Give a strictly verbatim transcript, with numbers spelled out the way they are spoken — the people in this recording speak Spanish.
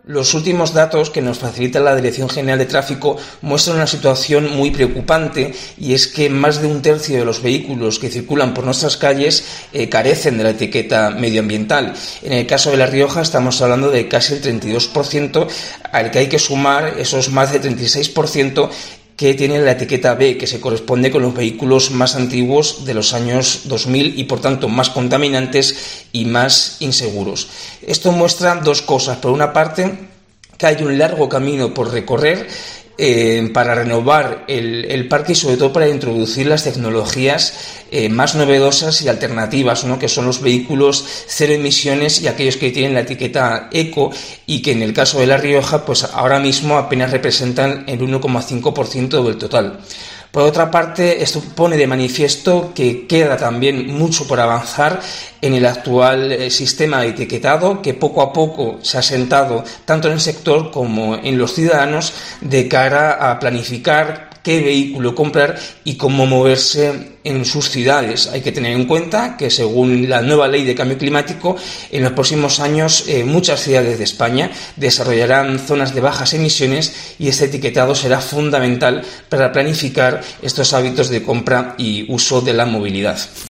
Los últimos datos que nos facilita la Dirección General de Tráfico muestran una situación muy preocupante, y es que más de un tercio de los vehículos que circulan por nuestras calles eh, carecen de la etiqueta medioambiental. En el caso de La Rioja estamos hablando de casi el treinta y dos por ciento, al que hay que sumar esos más del treinta y seis por ciento que tienen la etiqueta B, que se corresponde con los vehículos más antiguos de los años dos mil y por tanto más contaminantes y más inseguros. Esto muestra dos cosas. Por una parte, que hay un largo camino por recorrer eh, para renovar el, el parque y sobre todo para introducir las tecnologías eh, más novedosas y alternativas, ¿no?, que son los vehículos cero emisiones y aquellos que tienen la etiqueta eco, y que en el caso de La Rioja pues ahora mismo apenas representan el uno coma cinco por ciento del total. Por otra parte, esto pone de manifiesto que queda también mucho por avanzar en el actual eh, sistema de etiquetado, que poco a poco se ha sentado tanto en el sector como en los ciudadanos de cara a planificar qué vehículo comprar y cómo moverse en sus ciudades. Hay que tener en cuenta que, según la nueva ley de cambio climático, en los próximos años eh, muchas ciudades de España desarrollarán zonas de bajas emisiones, y este etiquetado será fundamental para planificar estos hábitos de compra y uso de la movilidad.